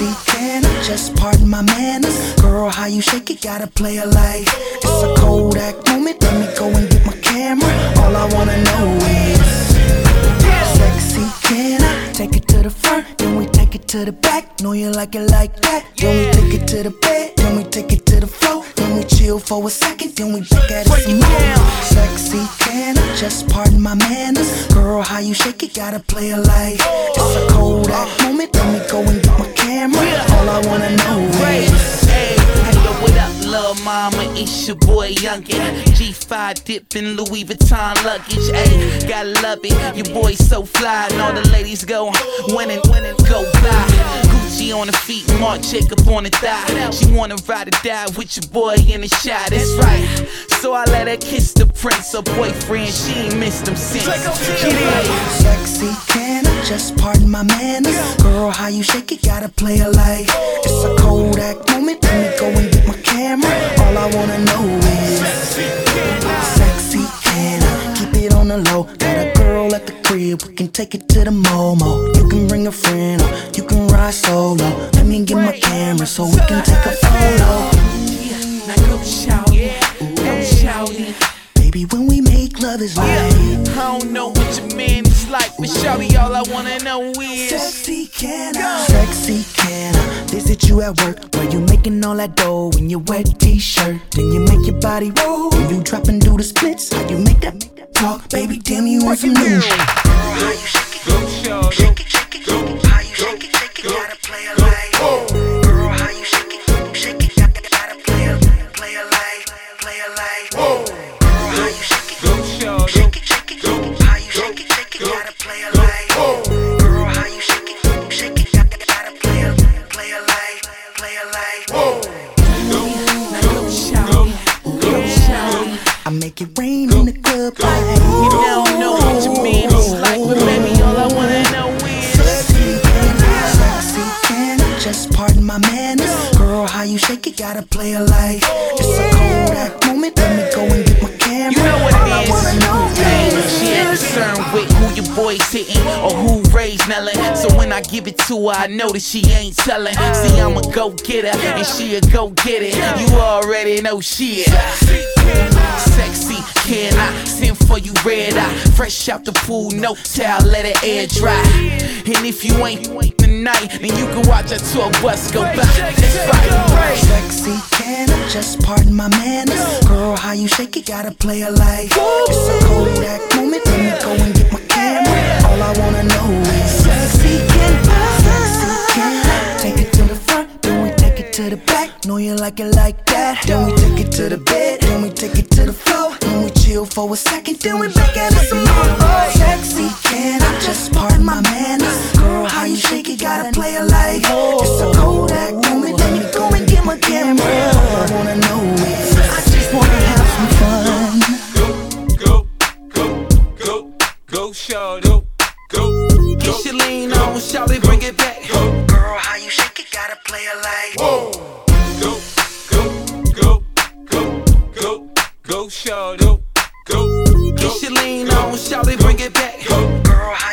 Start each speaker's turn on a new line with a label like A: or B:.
A: Sexy, can I just pardon my manners? Girl, how you shake it, gotta play it like it's a Kodak moment. Let me go and get my camera. All I wanna know is sexy, can I take it to the front, then we take it to the back? Know you like it like that. Then we take it to the bed, then we take it to the floor. Then we chill for a second, then we back at it some more. Sexy, can I just pardon my manners? Girl, how you shake it, gotta play it like it's a Kodak moment. Let me go and get my camera. All I wanna know is
B: hey, yo, what up, lil' mama? It's your boy Youngin. G5 dipping Louis Vuitton luggage. Ayy, gotta love it. Your boy so fly, and all the ladies go winning, go fly. Gucci on the feet, Marc Jacob on the thigh. She wanna ride or die with your boy in the shot. That's right. So I let her kiss the prince. Her boyfriend, she ain't missed him since.
A: sexy, can I just pardon my manners? Girl, how you shake it, gotta play it like it's a Kodak moment. Let me go and get my camera. All I wanna know is sexy, can I keep it on the low? Got a girl at the crib, we can take it to the Momo. You can bring a friend or you can ride solo. Let me get my camera so we can take a photo.
B: Now go shouty, go shouty.
A: Baby, when we make love is like
B: I don't know what your man is like, but shawty, all I wanna know is
A: sexy, can I? Sexy, can I visit you at work where you making all that dough in your wet t-shirt? Then you make your body roll and you drop and do the splits. How you make that talk, baby? Damn, you want some new shit. How you shake it, shake it, shake it, shake it. How you shake it, gotta play it like. Girl, how you shake it, gotta play it like, play it like. Girl, how you shake it, shake it, shake it. How you shake it, gotta play it like. Girl, how you shake it, gotta play it like, play it like.
B: go shawty.
A: I make it rain in the club.
B: You don't know what your man is like, but baby, all I wanna know is
A: Sexy, can I just pardon my manners? Girl, how you shake it, gotta play it like it's a Kodak moment. Let me go and get my camera.
B: you know what
A: All I
B: it
A: wanna know
B: is. Hey, she ain't concerned with who your boy's hitting or who raised Nellin. So when I give it to her, I know that she ain't telling. See, I'm a go-getter and she a go-get-it. You already know shit. Sexy, can I send for you red eye? Fresh out the pool, no towel, let it air dry. And if you ain't tonight, then you can watch a tour bus go by. That's right.
A: Sexy, can I just pardon my manners? Girl, how you shake it, gotta play it like it's a Kodak moment. Let me go and get my camera. All I wanna know is sexy, can I take it to the front, then we take it to the back? Know you like it like that. Then we take it to the bed, then we take it to the floor. Then we chill for a second, then we back at it some more. Sexy, can I just pardon my manners? Girl, how you shake it, gotta play it like it's a Kodak moment. Let me go and get my camera. All I wanna know is I just wanna have some fun.
C: Go, shawty, go.
B: Get your lean on, shawty, bring it back.
A: Girl, how you shake it, gotta play it like
C: Go, shawty, go.
B: Get your lean on, shawty, bring it back.
A: girl,